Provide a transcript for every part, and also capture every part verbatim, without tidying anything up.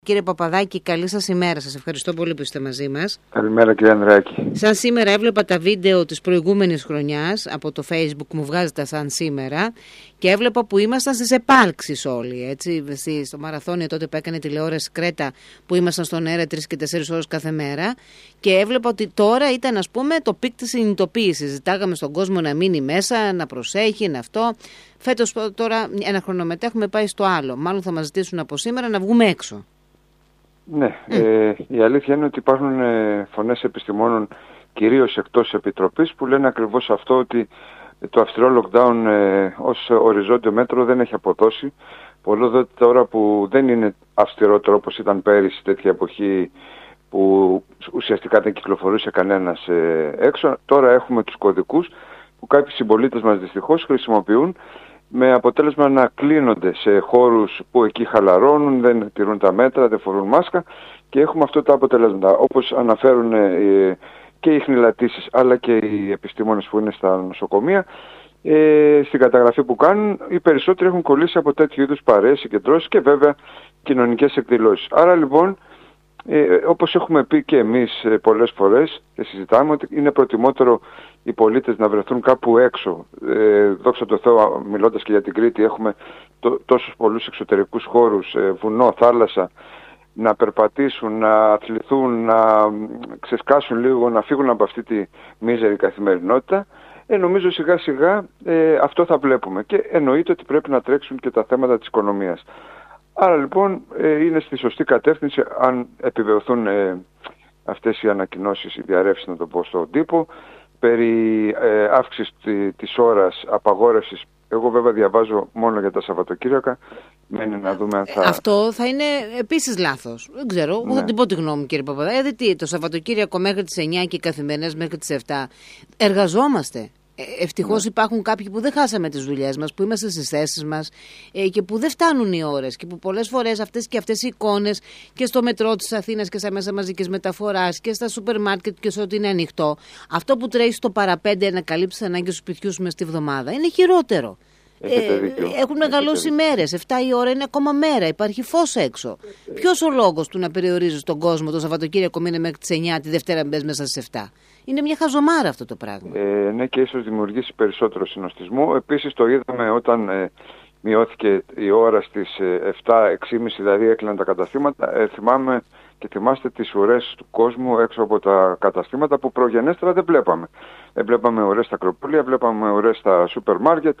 Κύριε Παπαδάκη, καλή σας ημέρα. Σας ευχαριστώ πολύ που είστε μαζί μας. Καλημέρα κύριε Ανδράκη. Σαν σήμερα έβλεπα τα βίντεο της προηγούμενης χρονιάς από το Facebook, μου βγάζετε σαν σήμερα, και έβλεπα που ήμασταν στις επάλξεις όλοι, έτσι, στο μαραθώνιο τότε που έκανε τηλεόραση Κρέτα, που ήμασταν στον αέρα τρεις και τέσσερις ώρες κάθε μέρα, και έβλεπα ότι τώρα ήταν, ας πούμε, το πικ της συνειδητοποίησης. Ζητάγαμε στον κόσμο να μείνει μέσα, να προσέχει, να αυτό. Φέτος τώρα, ένα χρόνο μετά, έχουμε πάει στο άλλο. Μάλλον θα μας ζητήσουν από σήμερα να βγούμε έξω. Ναι, mm. ε, η αλήθεια είναι ότι υπάρχουν ε, φωνές επιστημόνων, κυρίως εκτός Επιτροπής, που λένε ακριβώς αυτό, ότι το αυστηρό lockdown ε, ως οριζόντιο μέτρο δεν έχει αποδώσει. Πολλό δε τώρα που δεν είναι αυστηρότερο όπως ήταν πέρυσι, τέτοια εποχή που ουσιαστικά δεν κυκλοφορούσε κανένας ε, έξω. Τώρα έχουμε τους κωδικούς που κάποιοι συμπολίτες μας δυστυχώς χρησιμοποιούν, με αποτέλεσμα να κλείνονται σε χώρους που εκεί χαλαρώνουν, δεν τηρούν τα μέτρα, δεν φορούν μάσκα, και έχουμε αυτά τα αποτελέσματα. Όπως αναφέρουν ε, και οι χνηλατήσεις αλλά και οι επιστήμονες που είναι στα νοσοκομεία, ε, στην καταγραφή που κάνουν, οι περισσότεροι έχουν κολλήσει από τέτοιου είδους παρέες, συγκεντρώσεις και βέβαια κοινωνικές εκδηλώσεις. Άρα λοιπόν, Ε, όπως έχουμε πει και εμείς ε, πολλές φορές και συζητάμε, ότι είναι προτιμότερο οι πολίτες να βρεθούν κάπου έξω. Ε, δόξα τω Θεώ, μιλώντας και για την Κρήτη, έχουμε τό, τόσους πολλούς εξωτερικούς χώρους, ε, βουνό, θάλασσα, να περπατήσουν, να αθληθούν, να ξεσκάσουν λίγο, να φύγουν από αυτή τη μίζερη καθημερινότητα. Ε, νομίζω σιγά σιγά ε, αυτό θα βλέπουμε, και εννοείται ότι πρέπει να τρέξουν και τα θέματα της οικονομίας. Άρα λοιπόν ε, είναι στη σωστή κατεύθυνση, αν επιβεβαιωθούν ε, αυτές οι ανακοινώσεις, οι διαρρεύσεις, να το πω, στον τύπο, περί ε, αύξησης της ώρας απαγόρευσης. Εγώ βέβαια διαβάζω μόνο για τα Σαββατοκύριακα. Μένει να δούμε αν θα... Αυτό θα είναι επίσης λάθος. Δεν ξέρω, ναι. Θα την πω τη γνώμη μου, κύριε Παπαδάκη. Δηλαδή τι, το Σαββατοκύριακο μέχρι τις εννιά και οι καθημερινές μέχρι τις επτά. Εργαζόμαστε. Ευτυχώς, ναι, υπάρχουν κάποιοι που δεν χάσαμε τις δουλειές μας, που είμαστε στις θέσεις μας ε, και που δεν φτάνουν οι ώρες, και που πολλές φορές αυτές και αυτές οι εικόνες και στο μετρό της Αθήνας και στα μέσα μαζικής μεταφοράς και στα σούπερ μάρκετ και σε ό,τι είναι ανοιχτό, αυτό που τρέχει στο παραπέντε να καλύψει τις ανάγκες του σπιτιού σου μες στη βδομάδα είναι χειρότερο. Ε, έχουν μεγαλώσει μέρες. εφτά η ώρα είναι ακόμα μέρα. Υπάρχει φως έξω. Ε, Ποιος ο λόγος του να περιορίζεις τον κόσμο το Σαββατοκύριακο μείνε μέχρι τις εννιά, τη Δευτέρα μπες μέσα στις επτά? Είναι μια χαζομάρα αυτό το πράγμα. Ε, ναι, και ίσως δημιουργήσει περισσότερο συνοστισμό. Επίσης το είδαμε όταν ε, μειώθηκε η ώρα στις ε, επτά, έξι και μισή, δηλαδή έκλειναν τα καταστήματα. Ε, θυμάμαι και θυμάστε τις ουρές του κόσμου έξω από τα καταστήματα που προγενέστερα δεν βλέπαμε. Δεν βλέπαμε ουρές στα Ακροπόλια, βλέπαμε ουρές στα σούπερ μάρκετ.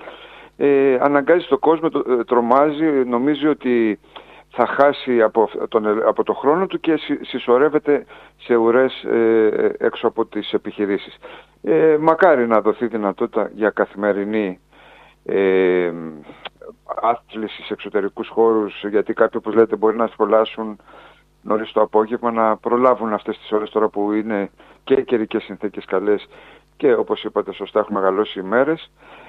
Ε, αναγκάζει τον κόσμο, το, ε, τρομάζει, νομίζει ότι θα χάσει από, τον, από το χρόνο του και συ, συσσωρεύεται σε ουρές ε, έξω από τις επιχειρήσεις. Ε, μακάρι να δοθεί δυνατότητα για καθημερινή ε, άθληση σε εξωτερικούς χώρους, γιατί κάποιοι, όπως λέτε, μπορεί να σχολάσουν νωρίς το απόγευμα, να προλάβουν αυτές τις ώρες τώρα που είναι και οι καιρικές συνθήκες καλές και, όπως είπατε σωστά, έχουν μεγαλώσει οι μέρες.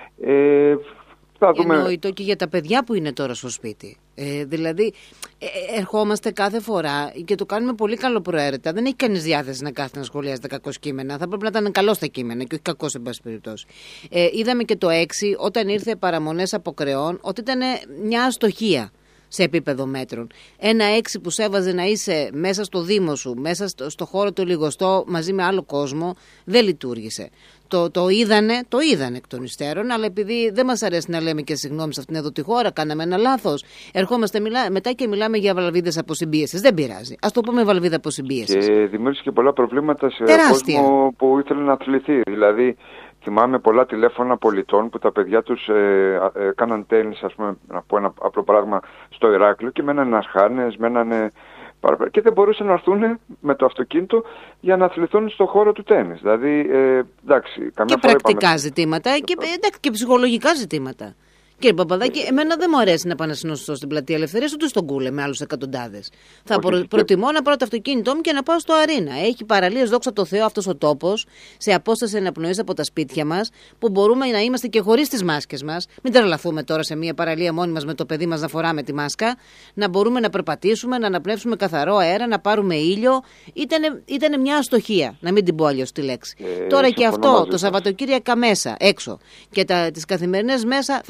Ε, Δούμε... Εννοείται και για τα παιδιά που είναι τώρα στο σπίτι. Ε, δηλαδή, ε, ερχόμαστε κάθε φορά και το κάνουμε πολύ καλοπροαίρετα. Δεν έχει κανείς διάθεση να κάθεται να σχολιάζεται κακώς κείμενα. Θα πρέπει να ήταν καλό στα κείμενα και όχι κακό, σε πάση περιπτώσει. Ε, είδαμε και το έξι, όταν ήρθε παραμονές αποκρεών, ότι ήταν μια αστοχία σε επίπεδο μέτρων. Ένα έξι που σε έβαζε να είσαι μέσα στο Δήμο σου, μέσα στο, στο χώρο του λιγοστό, μαζί με άλλο κόσμο, δεν λειτουργήσε. Το, το είδανε, το είδανε εκ των υστέρων, αλλά επειδή δεν μας αρέσει να λέμε και συγγνώμη σε αυτήν εδώ τη χώρα, κάναμε ένα λάθος. Ερχόμαστε μιλά, μετά και μιλάμε για βαλβίδες αποσυμπίεσης. Δεν πειράζει. Ας το πούμε βαλβίδα αποσυμπίεσης. Και δημιούργησε και πολλά προβλήματα σε τεράστια κόσμο που ήθελε να αθληθεί. Δηλαδή, θυμάμαι πολλά τηλέφωνα πολιτών που τα παιδιά τους ε, ε, κάναν τένις, ας πούμε, να πω ένα απλό πράγμα, στο Ηράκλειο, και μένανε ασχάνες, μένανε... και δεν μπορούσαν να έρθουν με το αυτοκίνητο για να αθληθούν στον χώρο του τένις. Δηλαδή, ε, εντάξει, καμιά και φορά πρακτικά είπαμε... ζητήματα και, εντάξει, και ψυχολογικά ζητήματα. Κύριε Παπαδάκη, εμένα δεν μου αρέσει να πάω να συνοστώ στην Πλατεία Ελευθερίας ούτε στον Κούλε με άλλους εκατοντάδες. Θα προ, και... προτιμώ να πάρω το αυτοκίνητό μου και να πάω στο Αρίνα. Έχει παραλίες, δόξα τω Θεώ, αυτός ο τόπος, σε απόσταση αναπνοής από τα σπίτια μας, που μπορούμε να είμαστε και χωρίς τις μάσκες μας. Μην τρελαθούμε τώρα σε μια παραλία μόνοι μας με το παιδί μας να φοράμε τη μάσκα. Να μπορούμε να περπατήσουμε, να αναπνεύσουμε καθαρό αέρα, να πάρουμε ήλιο. Ήτανε, ήτανε μια αστοχία, να μην την πω αλλιώς τη λέξη. Ε, τώρα και αυτό, το Σαββατοκύριακα μέσα, έξω, και τις καθημερινές μέσα, θα είναι μια δεύτερη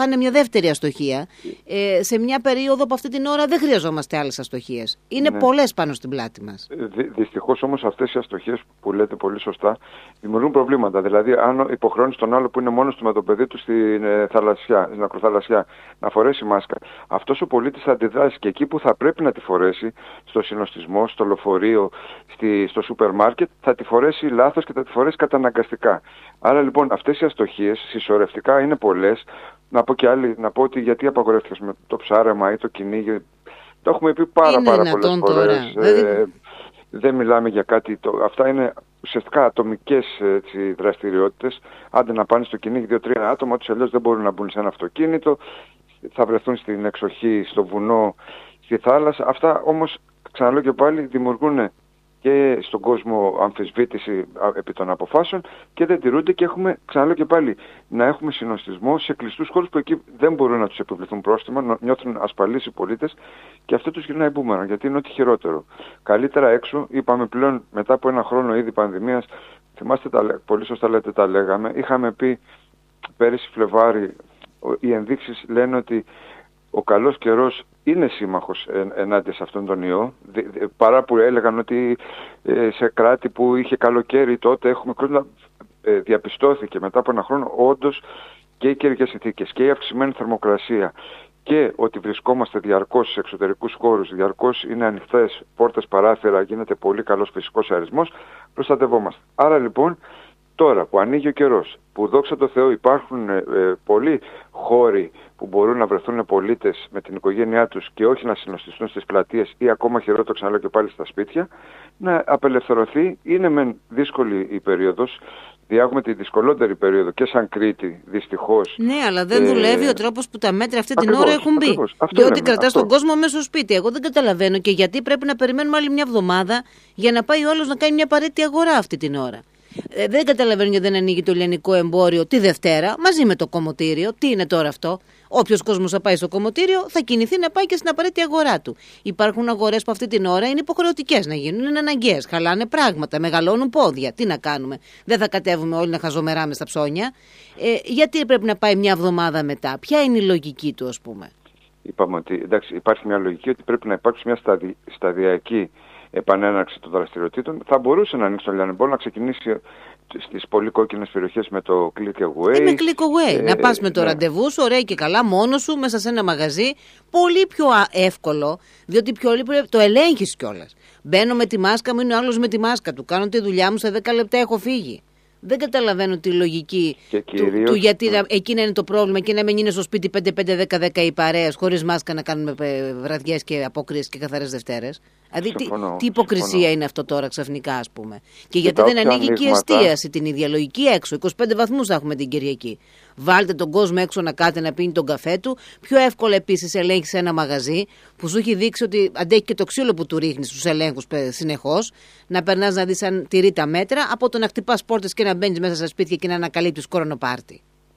δεύτερη αστοχία. Ε, σε μια περίοδο που αυτή την ώρα δεν χρειαζόμαστε άλλες αστοχίες. Είναι ναι. πολλές πάνω στην πλάτη μας. Δυ, δυστυχώς όμως αυτές οι αστοχίες που λέτε πολύ σωστά δημιουργούν προβλήματα. Δηλαδή, αν υποχρεώνεις τον άλλο που είναι μόνος του με το παιδί του στην ε, θαλασσιά, στην ακροθαλασσιά, να φορέσει μάσκα, αυτός ο πολίτης θα αντιδράσει και εκεί που θα πρέπει να τη φορέσει, στο συνοστισμό, στο λεωφορείο, στη, στο σούπερ μάρκετ, θα τη φορέσει λάθος και θα τη φορέσει καταναγκαστικά. Άρα λοιπόν αυτές οι αστοχίες συσσωρευτικά είναι πολλές. Να πω και άλλη, να πω ότι γιατί απαγορεύτηκες με το ψάρεμα ή το κυνήγι. Το έχουμε πει πάρα είναι πάρα πολλές φορές. Ε, δεν μιλάμε για κάτι. Το, αυτά είναι ουσιαστικά ατομικές έτσι, δραστηριότητες. Άντε να πάνε στο κυνήγι δύο-τρία άτομα, τους αλλιώς δεν μπορούν να μπουν σε ένα αυτοκίνητο. Θα βρεθούν στην εξοχή, στο βουνό, στη θάλασσα. Αυτά όμως, ξαναλέω και πάλι, δημιουργούν και στον κόσμο αμφισβήτηση επί των αποφάσεων και δεν τηρούνται και έχουμε, ξαναλέω και πάλι, να έχουμε συνοστισμό σε κλειστούς χώρους που εκεί δεν μπορούν να τους επιβληθούν πρόστιμα, νιώθουν ασφαλείς οι πολίτες και αυτό τους γυρνάει μπούμεραγκ, γιατί είναι ό,τι χειρότερο. Καλύτερα έξω, είπαμε πλέον μετά από ένα χρόνο ήδη πανδημίας, θυμάστε, τα, πολύ σωστά λέτε τα λέγαμε, είχαμε πει πέρυσι Φλεβάρι, οι ενδείξεις λένε ότι ο καλός καιρός είναι σύμμαχος εν, ενάντια σε αυτόν τον ιό, δι, δι, παρά που έλεγαν ότι ε, σε κράτη που είχε καλοκαίρι τότε έχουμε κόσμο, ε, διαπιστώθηκε μετά από ένα χρόνο όντως και οι καιρικές συνθήκες και η αυξημένη θερμοκρασία και ότι βρισκόμαστε διαρκώς σε εξωτερικούς χώρους, διαρκώς είναι ανοιχτές πόρτες, παράθυρα, γίνεται πολύ καλός φυσικός αερισμός, προστατευόμαστε. Άρα λοιπόν, τώρα που ανοίγει ο καιρός, που δόξα τω Θεώ υπάρχουν ε, ε, πολλοί χώροι που μπορούν να βρεθούν πολίτες με την οικογένειά τους και όχι να συνοστιστούν στις πλατείες ή ακόμα χειρότερο, ξαναλέω και πάλι, στα σπίτια, να απελευθερωθεί. Είναι μεν δύσκολη η περίοδος, διάγουμε τη δυσκολότερη περίοδο και σαν Κρήτη, δυστυχώς. Ναι, αλλά δεν ε... δουλεύει ο τρόπος που τα μέτρα αυτή ακριβώς, την ώρα έχουν μπει. Ακριβώς, διότι κρατάς τον κόσμο μέσα στο σπίτι. Εγώ δεν καταλαβαίνω και γιατί πρέπει να περιμένουμε άλλη μια εβδομάδα για να πάει ο άλλος να κάνει μια απαραίτητη αγορά αυτή την ώρα. Ε, δεν καταλαβαίνω γιατί δεν ανοίγει το λιανικό εμπόριο τη Δευτέρα μαζί με το κομμωτήριο. Τι είναι τώρα αυτό? Όποιος κόσμος θα πάει στο κομμωτήριο θα κινηθεί να πάει και στην απαραίτητη αγορά του. Υπάρχουν αγορές που αυτή την ώρα είναι υποχρεωτικές να γίνουν, είναι αναγκαίες. Χαλάνε πράγματα, μεγαλώνουν πόδια. Τι να κάνουμε? Δεν θα κατέβουμε όλοι να χαζομεράμε στα ψώνια. Ε, γιατί πρέπει να πάει μια εβδομάδα μετά? Ποια είναι η λογική του, ας πούμε? Είπαμε ότι εντάξει, υπάρχει μια λογική ότι πρέπει να υπάρξει μια σταδι, σταδιακή επανέναρξη των δραστηριοτήτων. Θα μπορούσε να ανοίξει το λιανεμπόριο, να ξεκινήσει στις πολύ κόκκινες περιοχές με το click away. Ε, με click away. Ε, να πας με το ναι. ραντεβού σου, ωραία και καλά, μόνος σου, μέσα σε ένα μαγαζί. Πολύ πιο εύκολο, διότι πιο πολύ το ελέγχεις κιόλας. Μπαίνω με τη μάσκα μου, είναι ο άλλος με τη μάσκα του. Κάνω τη δουλειά μου, σε δέκα λεπτά έχω φύγει. Δεν καταλαβαίνω τη λογική κυρίως, του, του γιατί ναι. εκεί να είναι το πρόβλημα και να μην είναι στο σπίτι πέντε πέντε δέκα δέκα οι παρέες χωρίς μάσκα να κάνουμε βραδιές και αποκρίσεις και καθαρές Δευτέρες. Δηλαδή τι, τι υποκρισία συμφωνώ. Είναι αυτό τώρα ξαφνικά, ας πούμε. Και, και γιατί δεν ανοίγει και η εστίαση την ίδια λογική έξω. είκοσι πέντε βαθμούς θα έχουμε την Κυριακή. Βάλτε τον κόσμο έξω να κάτε να πίνει τον καφέ του. Πιο εύκολα επίσης ελέγχει σε ένα μαγαζί που σου έχει δείξει ότι αντέχει και το ξύλο που του ρίχνει στους ελέγχους συνεχώς. Να περνάς να δεις αν τηρεί τα μέτρα από το να χτυπάς πόρτες και να μπαίνεις μέσα στα σπίτια και να ανακαλύπτεις κορονοπάρτι.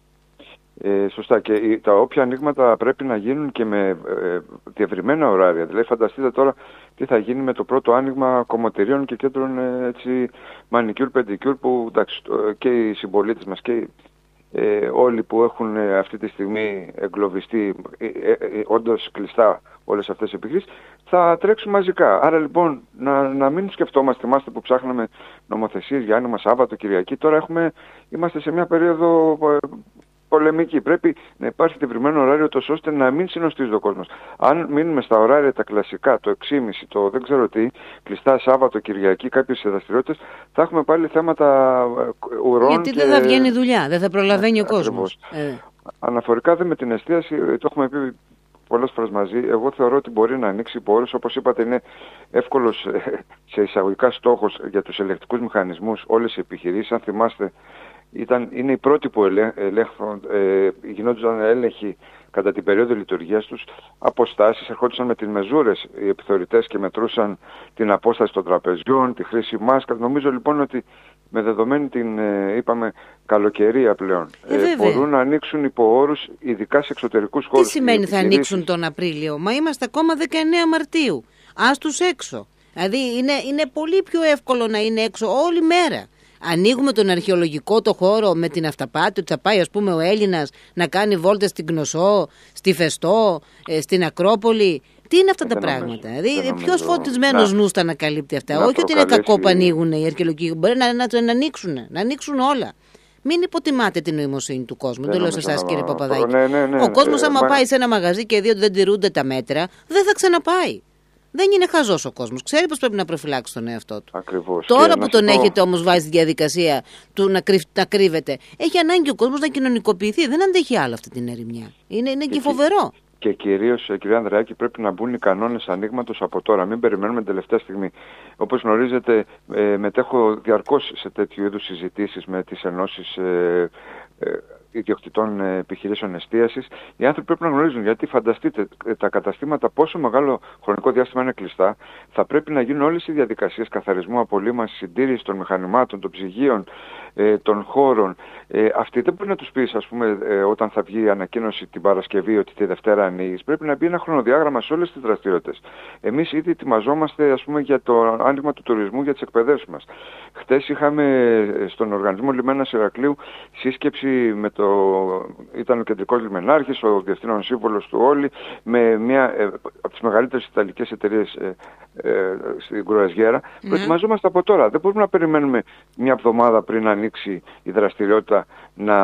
Ε, σωστά, και τα όποια ανοίγματα πρέπει να γίνουν και με ε, διευρυμένα ωράρια. Δηλαδή φανταστείτε τώρα τι θα γίνει με το πρώτο άνοιγμα κομμωτηρίων και κέντρων ε, έτσι, μανικιούρ, πεντικιούρ που εντάξει, και οι συμπολίτες μας και ε, όλοι που έχουν ε, αυτή τη στιγμή εγκλωβιστεί ε, ε, ε, όντως κλειστά όλες αυτές οι επιχειρήσεις θα τρέξουν μαζικά. Άρα λοιπόν να, να μην σκεφτόμαστε, θυμάστε που ψάχναμε νομοθεσίες για άνοιγμα Σάββατο, Κυριακή, τώρα έχουμε, είμαστε σε μια περίοδο ε, πολεμική. Πρέπει να υπάρχει διευρυμένο ωράριο τόσο ώστε να μην συνοστίζει ο κόσμος. Αν μείνουμε στα ωράρια τα κλασικά, το έξι και μισή, το δεν ξέρω τι, κλειστά Σάββατο, Κυριακή, κάποιες δραστηριότητες, θα έχουμε πάλι θέματα ουρών. Γιατί και... δεν θα βγαίνει δουλειά, δεν θα προλαβαίνει ο κόσμος. Ε. Αναφορικά δε με την εστίαση, το έχουμε πει πολλές φορές μαζί, εγώ θεωρώ ότι μπορεί να ανοίξει υπό όρους, όπως είπατε, είναι εύκολος σε εισαγωγικά στόχος για τους ελεκτικούς μηχανισμούς όλες οι επιχειρήσεις. Αν θυμάστε, Ήταν, είναι οι πρώτοι που ελέγ, ελέγχον, ε, γινόντουσαν έλεγχοι κατά την περίοδο λειτουργίας τους, αποστάσεις, ερχόντουσαν με τις μεζούρες οι επιθεωρητές και μετρούσαν την απόσταση των τραπεζιών, τη χρήση μάσκα. Νομίζω λοιπόν ότι με δεδομένη την, ε, είπαμε, καλοκαιρία πλέον, ε, ε, μπορούν να ανοίξουν υπό όρους, ειδικά σε εξωτερικούς χώρους. Τι σημαίνει θα ανοίξουν τον Απρίλιο? Μα είμαστε ακόμα δεκαεννέα Μαρτίου. Ας τους έξω. Δηλαδή είναι, είναι πολύ πιο εύκολο να είναι έξω όλη μέρα. Ανοίγουμε τον αρχαιολογικό το χώρο με την αυταπάτη, ότι θα πάει ας πούμε ο Έλληνας να κάνει βόλτες στην Κνωσό, στη Φεστό, ε, στην Ακρόπολη. Τι είναι αυτά τα πράγματα? Δηλαδή, ποιος φωτισμένος νους τα ανακαλύπτει αυτά? Όχι ότι είναι κακό που ανοίγουν οι αρχαιολογικοί, μπορεί να, να, να, ανοίξουν, να ανοίξουν όλα. Μην υποτιμάτε την νοημοσύνη του κόσμου. Δεν το λέω σε εσάς, κύριε Παπαδάκη. Ναι, ναι, ναι. Ο κόσμος, άμα ε, πάει σε ένα μαγαζί και δει ότι δεν τηρούνται τα μέτρα, δεν θα ξαναπάει. Δεν είναι χαζός ο κόσμος. Ξέρει πως πρέπει να προφυλάξει τον εαυτό του. Ακριβώς. Τώρα και που τον έχετε όμως βάζει στη διαδικασία του να, κρυφ, να κρύβεται, έχει ανάγκη ο κόσμος να κοινωνικοποιηθεί. Δεν αντέχει άλλο αυτή την ερημιά. Είναι, είναι και, και φοβερό. Και κυρίως, κυρία Ανδρεάκη, πρέπει να μπουν οι κανόνες ανοίγματος από τώρα. Μην περιμένουμε την τελευταία στιγμή. Όπως γνωρίζετε, ε, μετέχω διαρκώς σε τέτοιου είδους συζητήσεις με τις ενώσεις ε, ε, ιδιοκτητών επιχειρήσεων εστίασης. Οι άνθρωποι πρέπει να γνωρίζουν, γιατί φανταστείτε τα καταστήματα πόσο μεγάλο χρονικό διάστημα είναι κλειστά. Θα πρέπει να γίνουν όλες οι διαδικασίες καθαρισμού, απολύμανσης, συντήρησης των μηχανημάτων, των ψυγείων, ε, των χώρων. Ε, αυτή δεν μπορεί να τους πεις, ας πούμε, ε, όταν θα βγει η ανακοίνωση την Παρασκευή ότι τη Δευτέρα ανοίγεις. Πρέπει να μπει ένα χρονοδιάγραμμα σε όλες τις δραστηριότητες. Εμείς ήδη ετοιμαζόμαστε, ας πούμε, για το άνοιγμα του τουρισμού, για τις εκπαιδεύσεις μας. Χτες είχαμε στον Οργανισμό Λιμένας Ηρακλείου σύσκεψη με το. Ήταν ο κεντρικός λιμενάρχης, ο διευθύνων σύμβολος του Όλη, με μια ε, από τις μεγαλύτερες ιταλικές εταιρείες ε, ε, στην Κρουαζιέρα. Mm. Προετοιμαζόμαστε από τώρα. Δεν μπορούμε να περιμένουμε μια εβδομάδα πριν ανοίξει η δραστηριότητα να,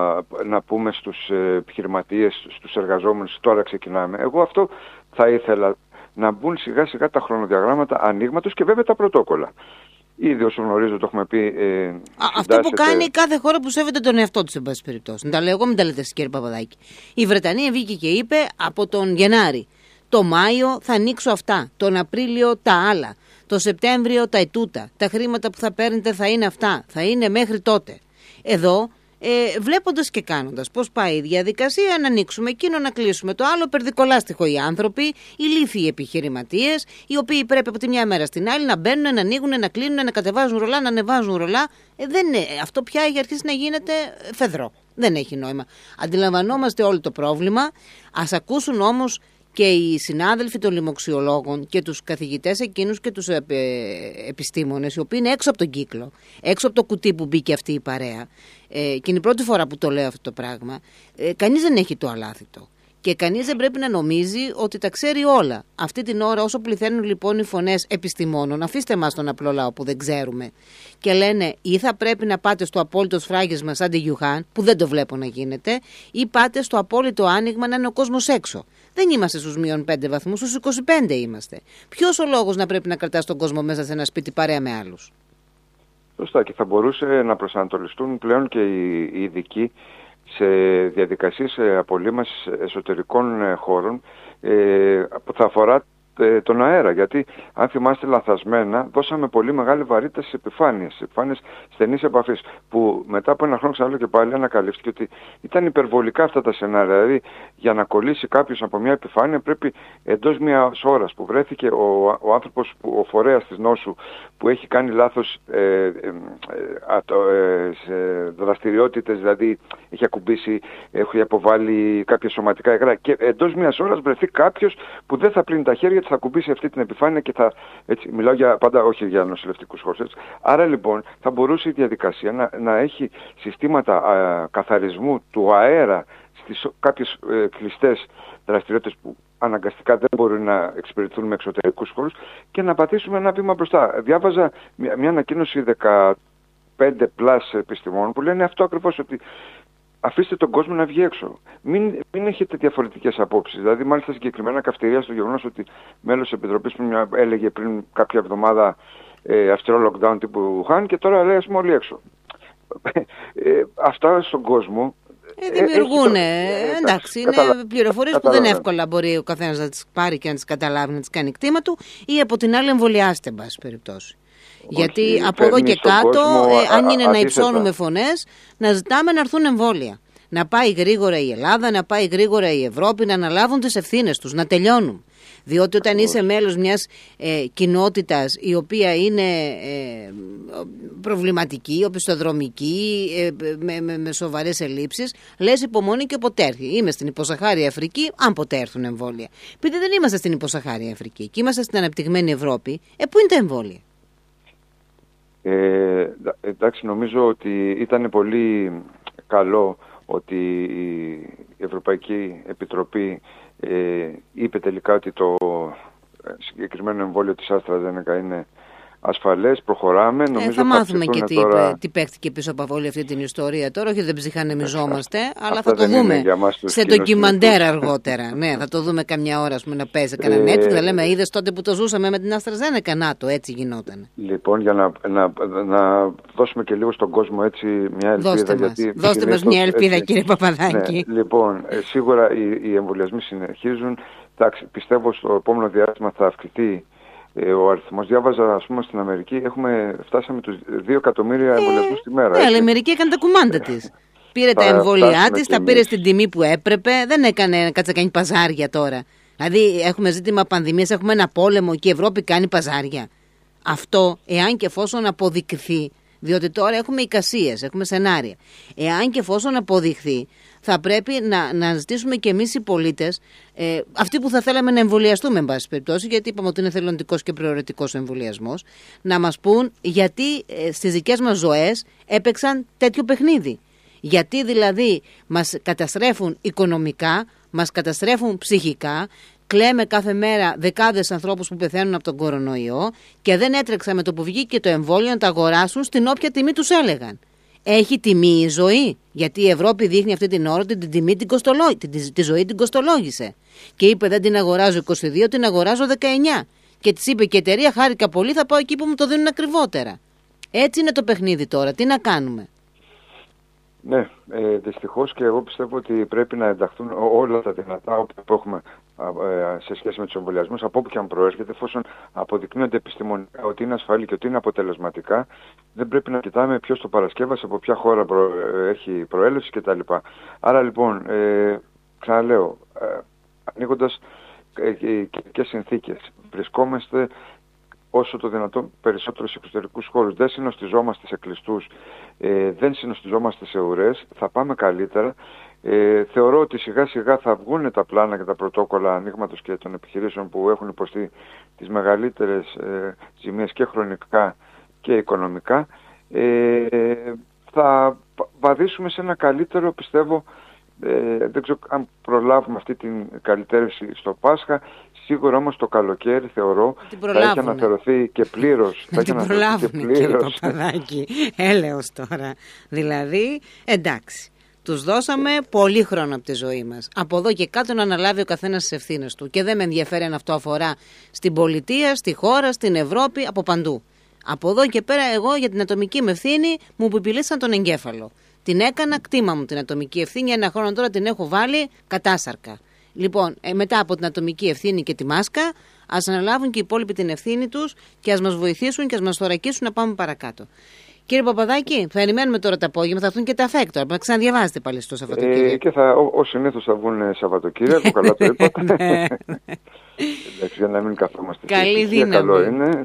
να πούμε στους επιχειρηματίες, στους εργαζόμενους, τώρα ξεκινάμε. Εγώ αυτό θα ήθελα, να μπουν σιγά σιγά τα χρονοδιαγράμματα ανοίγματος και βέβαια τα πρωτόκολλα. Ήδη όσο γνωρίζω το έχουμε πει. Ε, αυτό που κάνει κάθε χώρα που σέβεται τον εαυτό του, εν πάση περιπτώσει. Να τα λέω εγώ, μην τα λέτε εσείς, κύριε Παπαδάκη. Η Βρετανία βγήκε και είπε από τον Γενάρη. Το Μάιο θα ανοίξω αυτά. Τον Απρίλιο τα άλλα. Το Σεπτέμβριο τα ετούτα. Τα χρήματα που θα παίρνετε θα είναι αυτά. Θα είναι μέχρι τότε. Εδώ. Ε, βλέποντας και κάνοντας πώς πάει η διαδικασία, να ανοίξουμε εκείνο, να κλείσουμε το άλλο, περδικολάστιχο οι άνθρωποι, οι λίθιοι επιχειρηματίες, οι οποίοι πρέπει από τη μια μέρα στην άλλη να μπαίνουν, να ανοίγουν, να κλείνουν, να κατεβάζουν ρολά, να ανεβάζουν ρολά. Ε, δεν είναι, αυτό πια έχει αρχίσει να γίνεται φεδρό. Δεν έχει νόημα. Αντιλαμβανόμαστε όλο το πρόβλημα. Ας ακούσουν όμως και οι συνάδελφοι των λοιμοξιολόγων και τους καθηγητές εκείνους και τους επιστήμονες, οι οποίοι είναι έξω από τον κύκλο, έξω από το κουτί που μπήκε αυτή η παρέα. Ε, και είναι η πρώτη φορά που το λέω αυτό το πράγμα. Ε, κανείς δεν έχει το αλάθητο. Και κανείς δεν πρέπει να νομίζει ότι τα ξέρει όλα. Αυτή την ώρα, όσο πληθαίνουν λοιπόν οι φωνές επιστημόνων, αφήστε μας τον απλό λαό που δεν ξέρουμε, και λένε ή θα πρέπει να πάτε στο απόλυτο σφράγισμα σαν τη Γιουχάν, που δεν το βλέπω να γίνεται, ή πάτε στο απόλυτο άνοιγμα να είναι ο κόσμος έξω. Δεν είμαστε στους μείον πέντε βαθμούς, στους είκοσι πέντε είμαστε. Ποιος ο λόγος να πρέπει να κρατάς τον κόσμο μέσα σε ένα σπίτι παρέα με άλλους? Σωστά, και θα μπορούσε να προσανατολιστούν πλέον και οι ειδικοί σε διαδικασίες απολύμασης εσωτερικών χώρων ε, που θα αφορά ε, τον αέρα. Γιατί αν θυμάστε λανθασμένα, δώσαμε πολύ μεγάλη βαρύτητα στις επιφάνειες, στις επιφάνειες στενής επαφής, που μετά από ένα χρόνο ξαναλέω και πάλι ανακαλύφθηκε ότι ήταν υπερβολικά αυτά τα σενάρια. Δηλαδή για να κολλήσει κάποιος από μια επιφάνεια πρέπει εντός μιας ώρας που βρέθηκε ο, ο άνθρωπος, που, ο φορέας της νόσου που έχει κάνει λάθος ε, ε, ε, σε δραστηριότητες, δηλαδή έχει ακουμπήσει, έχει αποβάλει κάποια σωματικά υγρά, και εντός μιας ώρας βρεθεί κάποιος που δεν θα πλύνει τα χέρια, θα ακουμπήσει αυτή την επιφάνεια και θα, έτσι, μιλάω για, πάντα όχι για νοσηλευτικούς χώρους, έτσι. Άρα λοιπόν θα μπορούσε η διαδικασία να, να έχει συστήματα α, καθαρισμού του αέρα στις κάποιες ε, κλειστές δραστηριότητες που αναγκαστικά δεν μπορούν να εξυπηρετηθούν με εξωτερικούς χώρους, και να πατήσουμε ένα βήμα μπροστά. Διάβαζα μια, μια ανακοίνωση δεκαπέντε πλας επιστημόνων που λένε αυτό ακριβώς, ότι αφήστε τον κόσμο να βγει έξω. Μην, μην έχετε διαφορετικές απόψεις. Δηλαδή, μάλιστα συγκεκριμένα καυτηρία στο γεγονός ότι μέλος της Επιτροπής που έλεγε πριν κάποια εβδομάδα ε, αυστηρό lockdown τύπου Χάν, και τώρα λέει ας πούμε όλοι έξω. Ε, αυτά στον κόσμο ε, δημιουργούν. Ε, ε, εντάξει, είναι καταλα... πληροφορίες που δεν εύκολα μπορεί ο καθένας να τις πάρει και να τις καταλάβει, να τις κάνει κτήμα του, ή από την άλλη εμβολιάστε, εν πάση περιπτώσει. Γιατί όχι, από εδώ και κάτω, κόσμο, ε, αν είναι α, να υψώνουμε φωνές, να ζητάμε να έρθουν εμβόλια. Να πάει γρήγορα η Ελλάδα, να πάει γρήγορα η Ευρώπη, να αναλάβουν τις ευθύνες τους, να τελειώνουν. Διότι όταν όχι. είσαι μέλος μιας ε, κοινότητας η οποία είναι ε, προβληματική, οπισθοδρομική, ε, με, με, με σοβαρές ελλείψεις, λες υπομονή και ποτέ έρθει. Είμαι στην υποσαχάρια Αφρική, αν ποτέ έρθουν εμβόλια. Επειδή δεν είμαστε στην υποσαχάρια Αφρική και είμαστε στην αναπτυγμένη Ευρώπη, ε, πού είναι τα εμβόλια? Ε, εντάξει, νομίζω ότι ήταν πολύ καλό ότι η Ευρωπαϊκή Επιτροπή ε, είπε τελικά ότι το συγκεκριμένο εμβόλιο της AstraZeneca είναι ασφαλές, προχωράμε. Ε, Νομίζω θα μάθουμε και τι, τώρα... τι παίχτηκε πίσω από όλη αυτή την ιστορία τώρα. Όχι, δεν ψυχανεμιζόμαστε, αλλά Αυτά θα το δούμε σε ντοκιμαντέρ σκηνούς. αργότερα. Ναι, θα το δούμε καμιά ώρα, ας πούμε, να παίζει κανένα έτσι. Θα λέμε, είδες τότε που το ζούσαμε με την AstraZeneca, να το έτσι γινόταν. Λοιπόν, για να, να, να δώσουμε και λίγο στον κόσμο έτσι μια ελπίδα. Δώστε γιατί μας, Δώστε μας μια ελπίδα, έτσι, κύριε Παπαδάκη. Ναι, λοιπόν, ε, σίγουρα οι, οι εμβολιασμοί συνεχίζουν. Εντάξει, πιστεύω στο επόμενο διάστημα θα αυξηθεί ο αριθμός. Διάβαζα, ας πούμε, στην Αμερική έχουμε φτάσαμε τους δύο εκατομμύρια εμβολιασμούς τη μέρα. Ναι, αλλά η Αμερική έκανε τα κουμάντα της. Πήρε τα εμβόλια της, τα πήρε στην τιμή που έπρεπε. Δεν έκανε, κάτσε κάνει παζάρια τώρα. Δηλαδή, έχουμε ζήτημα πανδημίας, έχουμε ένα πόλεμο και η Ευρώπη κάνει παζάρια. Αυτό, εάν και εφόσον αποδειχθεί, διότι τώρα έχουμε εικασίες, έχουμε σενάρια. Εάν και εφόσον αποδειχθεί, θα πρέπει να, να ζητήσουμε και εμείς οι πολίτες, ε, αυτοί που θα θέλαμε να εμβολιαστούμε, εν πάση περιπτώσει, γιατί είπαμε ότι είναι θελοντικός και προαιρετικός ο εμβολιασμός, να μας πούν γιατί ε, στις δικές μας ζωές έπαιξαν τέτοιο παιχνίδι. Γιατί δηλαδή μας καταστρέφουν οικονομικά, μας καταστρέφουν ψυχικά. Κλαίμε κάθε μέρα δεκάδες ανθρώπους που πεθαίνουν από τον κορονοϊό και δεν έτρεξα με το που βγήκε το εμβόλιο να τα αγοράσουν στην όποια τιμή τους έλεγαν. Έχει τιμή η ζωή, γιατί η Ευρώπη δείχνει αυτή την ώρα ότι την τιμή την κοστολό... τη, τη ζωή την κοστολόγησε. Και είπε δεν την αγοράζω είκοσι δύο, την αγοράζω δεκαεννιά. Και της είπε και η εταιρεία χάρηκα πολύ, θα πάω εκεί που μου το δίνουν ακριβότερα. Έτσι είναι το παιχνίδι τώρα, τι να κάνουμε. Ναι, ε, δυστυχώς και εγώ πιστεύω ότι πρέπει να ενταχθούν όλα τα δυνατά που έχουμε σε σχέση με τους εμβολιασμούς, από όπου και αν προέρχεται, εφόσον αποδεικνύονται επιστημονικά ότι είναι ασφαλή και ότι είναι αποτελεσματικά, δεν πρέπει να κοιτάμε ποιος το παρασκεύασε, από ποια χώρα προ, έχει προέλευση κτλ. Άρα λοιπόν, ε, ξαναλέω, ε, ανοίγοντας και συνθήκες, βρισκόμαστε όσο το δυνατόν περισσότερο σε εξωτερικούς χώρους. Δεν συνοστιζόμαστε σε κλειστούς, ε, δεν συνοστιζόμαστε σε ουρές, θα πάμε καλύτερα. Ε, θεωρώ ότι σιγά σιγά θα βγουν τα πλάνα και τα πρωτόκολλα ανοίγματος και των επιχειρήσεων που έχουν υποστεί τις μεγαλύτερες ε, ζημίες και χρονικά και οικονομικά. Ε, θα βαδίσουμε σε ένα καλύτερο, πιστεύω, ε, δεν ξέρω αν προλάβουμε αυτή την καλυτέρευση στο Πάσχα. Σίγουρα όμως το καλοκαίρι θεωρώ θα έχει αναφερωθεί και πλήρως. Να την προλάβουν, κύριε Παπαδάκη. Έλεος τώρα. Δηλαδή, εντάξει. Τους δώσαμε πολύ χρόνο από τη ζωή μας. Από εδώ και κάτω να αναλάβει ο καθένας τις ευθύνες του. Και δεν με ενδιαφέρει αν αυτό αφορά στην πολιτεία, στη χώρα, στην Ευρώπη, από παντού. Από εδώ και πέρα εγώ για την ατομική μου ευθύνη μου επιπηλήσαν τον εγκέφαλο. Την έκανα κτήμα μου την ατομική ευθύνη, ένα χρόνο τώρα την έχω βάλει κατάσαρκα. Λοιπόν, ε, μετά από την ατομική ευθύνη και τη μάσκα, ας αναλάβουν και οι υπόλοιποι την ευθύνη τους και ας μας βοηθήσουν και ας μας θωρακίσουν να πάμε παρακάτω. Κύριε Παπαδάκη, θα περιμένουμε τώρα το απόγευμα, θα έρθουν και τα φέκτορα. Να ξαναδιαβάζετε πάλι στο Σαββατοκύριακο. Ε, και θα, ως συνήθως θα βγουν Σαββατοκύριακο, καλά το είπατε. Εντάξει, για να μην καθόμαστε. Καλή δύναμη. Καλό είναι.